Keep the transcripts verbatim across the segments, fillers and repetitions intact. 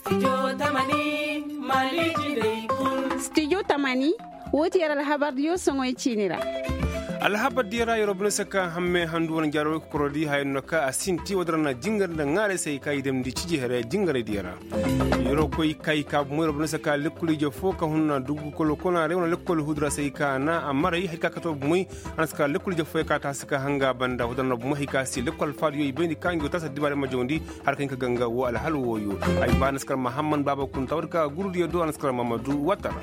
Studio Tamani Maliki Leikun. Studio Tamani woti yara habar yo songoy chinira. alhabar dira yoro bin saka hamme handu won jaro korodi hayno ka asinti wadrana jingar da ngare sai kai dem di ciji hare jingare dira yoro koy kai ka mo bin saka lekuli je foka hunna dugu kolo kona re wona lekol hudra sai ka na amara yi hika kato muy aska lekuli je foka ta saka hanga banda wadrana bu hika si lekol fadu yi beni kango tasa dibare ma jondi har kan ka ganga wo alhal woyo ay banaskar muhammad baba kun tawrka gurdi do anaskar mamadu watara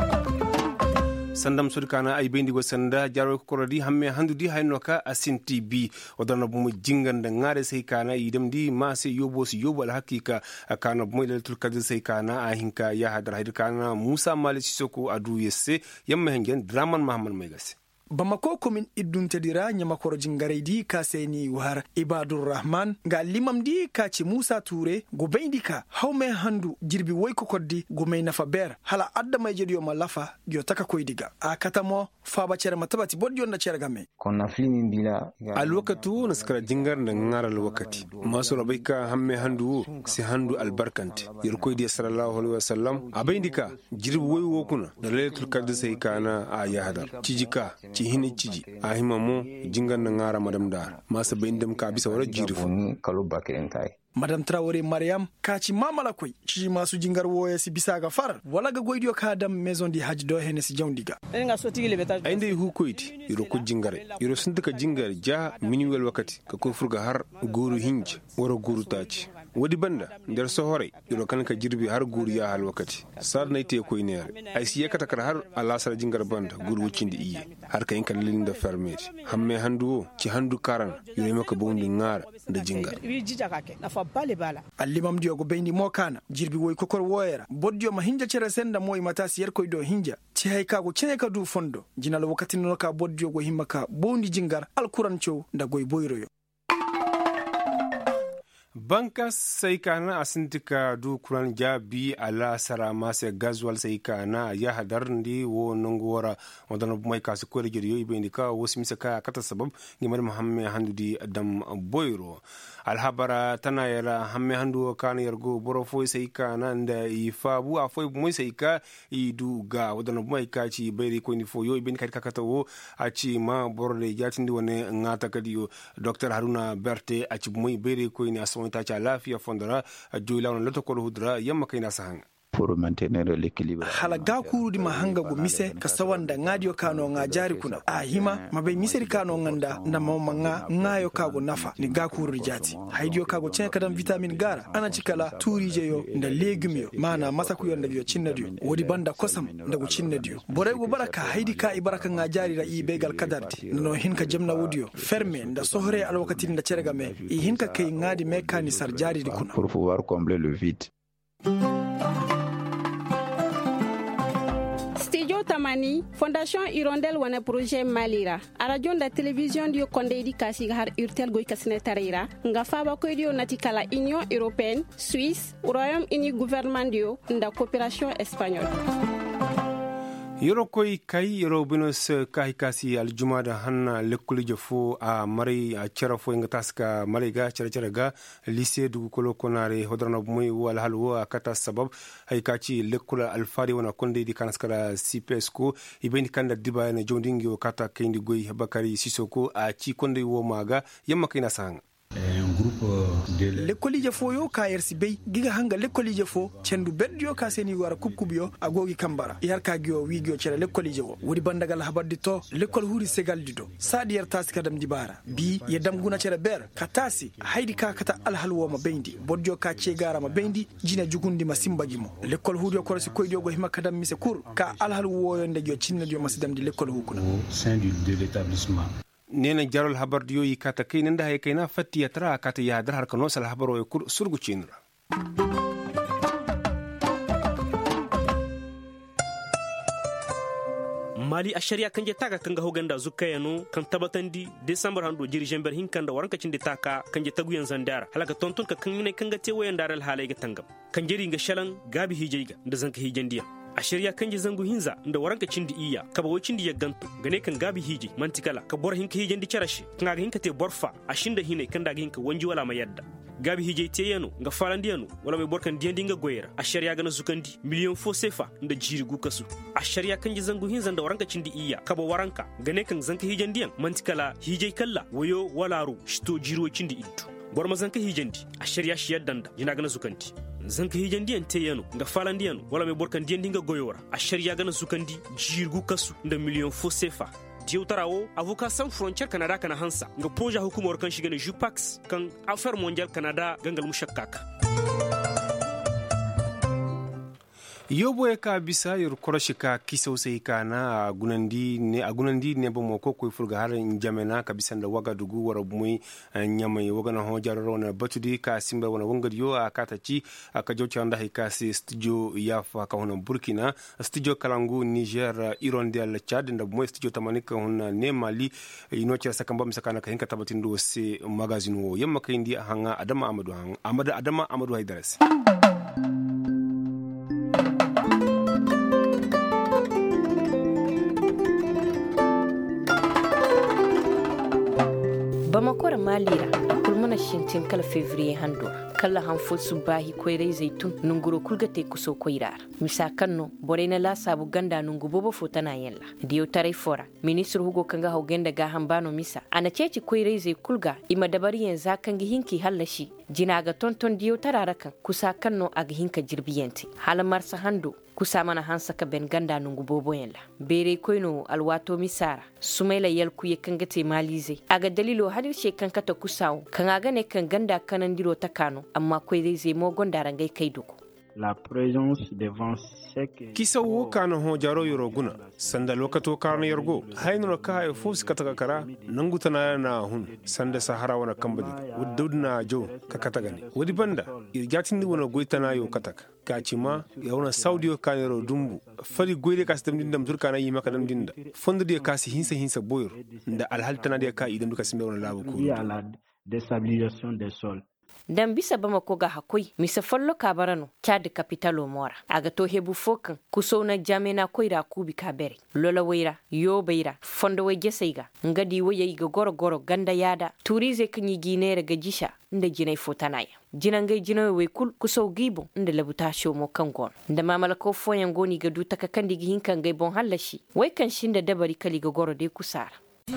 sandam surkana ay bendi go sanda jaro ko korodi hamme handu di hayno ka asinti bi odana bu mu jinganda ngare sai kana yidem di ma sai yobo si yobo al hakika kana bu mu lelatul kadir sai kana a hinka ya hadar hayr kana musa mali sisoko adu yesse yamma hengen draman mahamman mai gase Bamako komin idun tadira nyama koro jingaredi ka seni war Ibadur Rahman ga limam di ka ci Musa Ture go bendi ka hawme handu jirbi woy ko koddi go may nafa ber hala adda may jediyo malafa yo taka koy diga a katamo faba cere matabati boddi onda cere game konna flimi bila al wakatu naskara jingar na ngaral wakati maso rabaika hamme handu si handu albarkante yer koy di sallallahu alaihi wasallam abendi ka jirbi woy wokuna da lailatul qadr sai kana a yahadar cijika ci hini ciji a himamo jingan na ngara madam dar masa bayindam ka bisa wara jirifu kalu bakirin tai Madam Traore Mariam kaci mamala koy ci masu jingar woye si bisa ga far wala ga goydio ka dam maison di hajj do hene si jawndiga inde hu koyti yoro ko jingare yoro sunduka jingar ja minuwel wakati ka ko furga har guru hinj woro guru taci wadi banda der sohore yoro kan ka jirbi har guru ya hal wakati sar nayti koy neer ay si yakata kar har alasar jingar banda guru wucindi iye har kayin kan linda fermet hamme handu ci handu karan yoro maka bondi ngara da jingar allimam diogo beyndi mo kana jirbi woy kokor woyera boddio ma hinja cere senda moy mata siyer koy do hinja ci hay kago cene ka du fondo jinal wakati no ka boddio go himmaka bondi jingar alquran chow nda goy boyroyo banka sai kana asintika du kuran jabi ala sara mase gazwal sai kana ya hadar ndi wo nongora wadana mai kasu ko rege yoy be ndika wo simisa ka kata sabab ngimar muhammad handudi adam boyro alhabara tana yara hamme handu kana yargo boro foi sai kana nda ifa bu a foi moi sai ka idu ga wadana mai ka ci bayri ko ni fo yoy be ndika kata wo a ci ma borle jatindi wone ngata kadiyo dr haruna berte a ci moi bayri ko ni aso ta cha lafiya fondara joyla on loto ko hudra yamma kayna sahanga pour maintenir l'équilibre hala ga kuru di mahanga go mise ka sawanda ngadio kano nga jari kuna a hima mabe miseri kano nganda na mama nga ngayo kago nafa ni ga kuru jati haidio kago chen kadam vitamin gara ana cikala turije yo nda legume yo mana masaku yo nda yo cinnadio wodi banda kosam nda go cinnadio bore go baraka haidi ka ibaraka nga jari ra i begal kadarti no hinka jamna wodio ferme nda sohre al wakati nda cerega me i hinka kay ngadi mekani sar jari di kuna pour pouvoir combler le vide. Studio Tamani, Fondation Hirondelle wana projet Malira. Radio da télévision dio kondeidi kasi har urtel goy kasne tarira. Nga faba ko dio natikala Union Européenne, Suisse, Royaume-Uni gouvernement dio nda coopération espagnole. yoro koy kay yoro binos kay kasi aljumada hanna lekuli jofo a mari a cera fo nga taska mariga cera cera ga lycée du kolo konare hodrana muy wal halwa kata sabab hay kaci lekula alfari wana konde di kanaskara cpsco ibeni kanda diba na jondingi o kata kendi goy bakari sisoko a ci konde wo maga yamma kayna sanga lekkolije fo yo ka yersi bey giga hanga lekkolije fo cendu beddio ka seni wara kubkubyo agogi kambara yar ka gyo wigyo cere lekkolije wo wodi bandagal habaddi to lekkol huri segal dido sadi yar tasi kadam dibara bi yedam guna cere ber katasi haydi ka kata alhalwo ma bendi bodjo ka cegara ma bendi jina jugundi ma simbagimo lekkol huri ko rosi koydio go hima kadam mise kur ka alhalwo yo nde gyo cinna dio masidam di lekkol hukuna sein de l'établissement nena jarol habar diyo yi kata kai nanda hay kai na fatti ya tara kata ya dar har kano sal habaro ya kur surgu cinra mali a shari'a kanje taka kanga hoganda zukayano kan tabatandi december hando jiri jember hinkanda waranka cinde taka kanje taguyan zandara halaka tonton ka kan ne kanga te wayan daral halai ga tangam kan jiri ga shalan gabi hijaiga da zanka hijandiya a shari'a kanje zangu hinza da waranka cindi iya ka bawo cindi ya ganto gane kan gabi hiji mantikala ka bor hinka hijandi charashi kan ga hinka te borfa a shinda hine kan da hinka wanji wala ma yadda gabi hijayte yano nga falandi yano wala mai borkan diandi nga goyera a shari'a gana zukandi miliyon fo sefa nda jiri gu kasu a shari'a kan ji zangu hin zanda waranka cindi iya kaba waranka gane kan zanka hijandiyan mantikala hijay kalla wayo walaru shito jiro cindi iddu borma zanka hijandi a shari'a shi yaddanda yana gana zukanti zanka hijandiyan te yano nga falandi yano wala mai borkan diandi nga goyora a shari'a gana zukandi jirgu kasu nda miliyon fo sefa diyo tarawo avocat sans frontière Canada kana hansa nga projet hukumar kan shiga ne Jupax kan affaire mondial Canada gangal mushakkaka yobo ka bisa yor koroshi ka kiso sai kana gunandi ne agunandi ne ba moko ko furga har jamena ka bisa da waga dugu wara muy nyamai waga na hojar rona batudi ka simba wana wonga yo akata ci aka jocha nda ka si studio yafa ka hono Burkina studio Kalangu Niger Irondel Chad nda mo studio tamanika honna ne Mali ino ci sakamba misakana ka hinka tabatin do se magazine wo yamma ka indi hanga Adama Amadou hanga Amada Adama Amadou Haydaras Bamakora malira kulmana shintin kala fevrier hando kala hanfol subahi koyre zaitun nunguro kulgate kuso koirar misakanno borena la sabu ganda nungu bobo fotana yella diyo tare fora ministru hugo kanga hogenda ga hambano misa ana ceci koyre zai kulga ima dabari yanzu kangi hinki hallashi jinaga tonton diyo tararakan kusakanno aga hinka jirbiyenti halamar sa hando kusa mana hansa ka ben ganda nungu bobo yella bere koyno alwato misara sumaila yel kuye kangate malize aga dalilo hadir she kankata kusawo kan aga ne kan ganda kanandiro takano amma koy zai mo gonda rangai kai duko la présence des vents secs kisa wo kana ho jaro yoro guna sanda lokato karna yargo hayno ka e fus kataka kara nangutana na hun sanda sahara wana kambadi wududna jo kakata gani wudi banda irjatin wona goitana yo kataka kacima yawna saudio kanero dumbu fari goyde kas dam dindam turkana yima kadam dinda fondo de kasi hinsa hinsa boyor nda alhaltana de ka idam duka simbe wona lawo ko la déstabilisation des sols dan bisa bama ko ga hakoi misa follo kabarano Chad capitalo mora aga to hebu fokan kuso na jamena koira kubi kabere lola weira yo beira fondo we jeseiga ngadi waye ga goro goro ganda yada turize kanyi ginere ga jisha nda jinai fotanaya jinangai jinawe we kul kuso gibo nda labuta shomo kangon nda mamala ko foyan goni ga duta ka kandi gi hinkan gai bon hallashi wai kan shinda dabari kali ga goro de kusara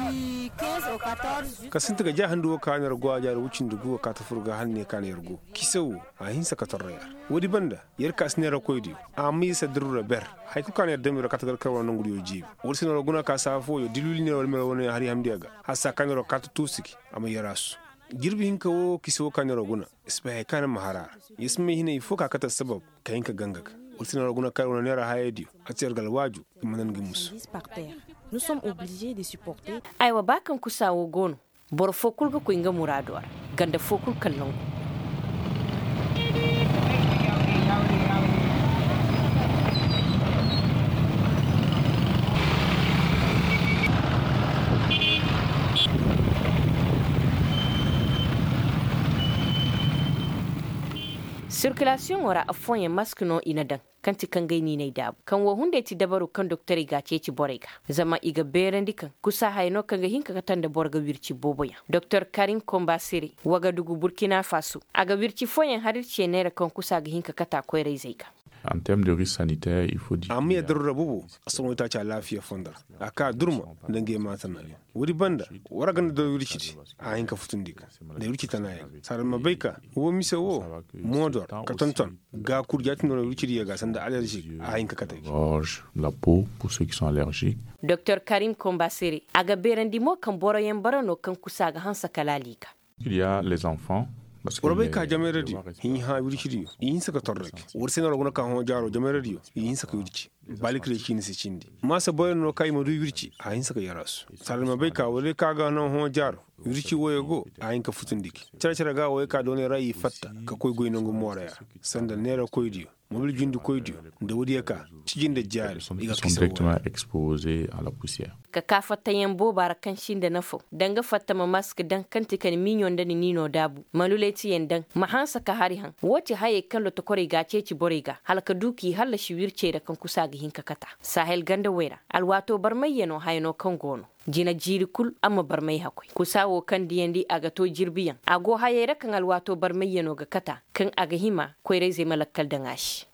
kasinta ga jahan duwa kanar gwa jar wucin dugu ka ta furga hanne kana yargo kisau a hinsa ka tarra wadi banda yar ka snera koydi a mi sa durura ber hay ku kana demira ka tagar kawo nan gudiyo jibi wursin ro guna ka safo yo diluli ne wal mel woni hari hamdiaga hasa kana ka tusiki ama yarasu girbi hinka wo kisau kana ro guna isba kana mahara yismi hine ifoka ka ta sabab ka hinka gangaka wursin ro guna ka wona nera hayedi a tsar galwaju manan gimus nous sommes obligés de supporter aywa bakan kusawo gono bor fokul ga ko inga murado ganda fokul kallon circulation ora afonye maskino inadan kanti kan gaini ne dabu kan wo hunde ti dabaru kan doktore ga ceci borega zama iga berendi kan kusa hayno kan ga hinka katan da borga wirci boboya Docteur Karim Kombasiri waga dugu Burkina Faso aga wirci foyen harir ce ne kan kusa ga hinka kata ko reiga en termes de risque sanitaire il faut dire amma ya darura bubu asan ta ta lafiya fonda aka durma dange mata na wuri banda waragan da wirci a hinka futundika da wirci tana ya sarar mabaika wo mise wo modor katonton ga kurjatin da wirci ya ga sanda allergique a hinka kata la peau pour ceux qui sont allergiques Docteur Karim Kombasiri aga berendi mo kan boroyen barano kan kusa ga hansa kalalika il y a les enfants Orobe ka jame radio hin ha wirchiri yin saka torrek wursena roguna ka ho jaro jame radio yin saka wirchi balikre chini si chindi masa boy no kai modu wirchi a yin saka yarasu salma bai ka wole ka ga no ho jaro wirchi woyego a yin ka futundiki cara cara ga woy ka doni rayi fatta ka koy goy no mora ya sanda nera koydio mobil jindu koydio da wodiya ka cijin da jari iga sont directement exposés à la poussière ka ka fatta yambo barakan shinda nafo danga fatta ma mask dan kanti kan minyon da nino dabu maluleti yendan mahansa ka hari han woti haye kallo to kore ga ceci borega halka duki halla shi wirce da kan kusa ga hinka kata sahel ganda wera alwato barmayyano hayno kan gono jina jiri kul amma barmai hakoi kusawo kan diyandi aga to jirbiyan ago hayera kan alwato barmai yano ga kata kan aga hima koyre zai malakkal da ngashi